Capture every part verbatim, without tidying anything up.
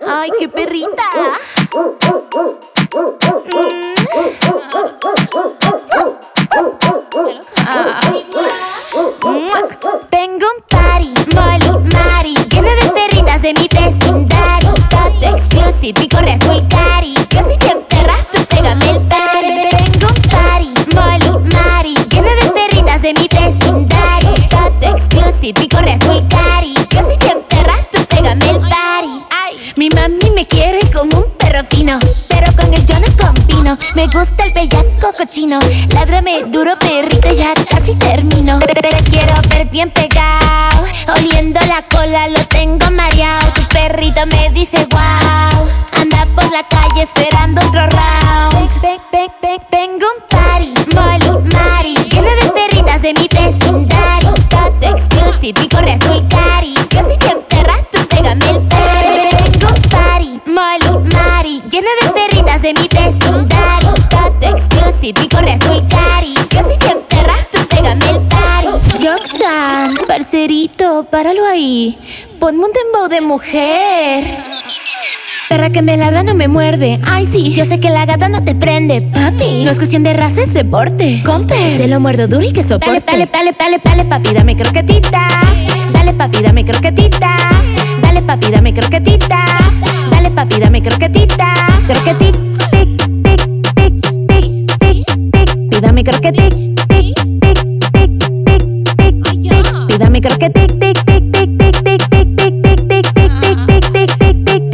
Ay, qué perrita. Tengo un party, Molly, Mari, lleno de perritas de mi vecindario. Todo exclusive y corre azul cari. Yo soy bien perra, tú pégame el party. Tengo un party, Molly, Mari, lleno de perritas de mi vecindario. Todo exclusive y corre azul cari. Yo soy bien perra, tú pégame el party. Ay, mi mami me quiere con un perro fino, pero con él yo no combino. Me gusta el bellaco cochino. Ládrame duro, perrito, ya casi termino. Te, te, te quiero ver bien pegado, oliendo la cola, lo tengo mareado. Tu perrito me dice wow, anda por la calle esperando otro round. Te, te, te, tengo un party, Molly, Mari, lleno de perritas de mi vecindario. Todo exclusive y corre azul cari. Yo soy bien perra, tú pégame el party. Tengo un party, Molly, Mari, lleno de perritas de mi vecindario. Todo exclusive y corre azul cari. Yo soy bien perra, tú pégame el party. Yoxan, parcerito, páralo ahí. Ponme un dembow de mujer. Perra que me ladra no me muerde. Ay sí, yo sé que la gata no te prende. Papi, no es cuestión de raza, es deporte. Compe, se lo muerdo duro y que soporte. Dale, dale, dale, dale, papi, dame croquetita. Dale, papi, dame croquetita. Dale, papi, dame croquetita. Dale, papi, dame croquetita. Croquetita, tic, tic, tic, tic, tic, tic. Dame croquetita, tic, tic, tic, tic, tic, tic. Dame croquetita, tic, tic, tic, tic, tic, tic, tic, tic, tic, tic, tic, tic, tic.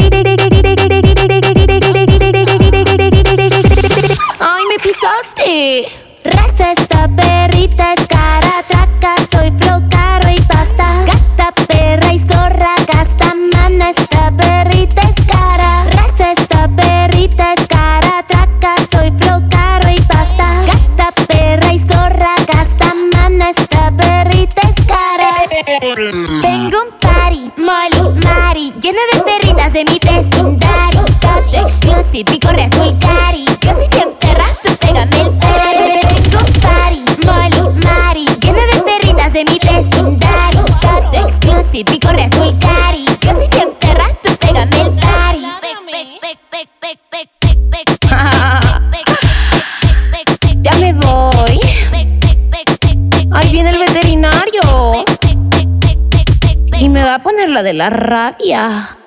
¡Ay, me pisaste! Raza, esta perrita es cara, traca, soy flow caro y pasta. Gata, perra y zorra, gasta, mana, esta perrita es cara. Raza, esta perrita es cara, traca, soy flow caro y pasta. Gata, perra y zorra, gasta, mana, esta perrita es cara. Tengo un party, Molly, Mari, lleno de perritas de mi vecindario. Todo exclusive y corre azul cari. Yo soy bien perra, tú pégame el party. Tengo un party, Molly, Mari, lleno de perritas de mi vecindario. Todo exclusive y corre azul cari. Yo soy bien perra, tú pégame el party. Ya me voy. Ahí viene el veterinario y me va a poner la de la rabia.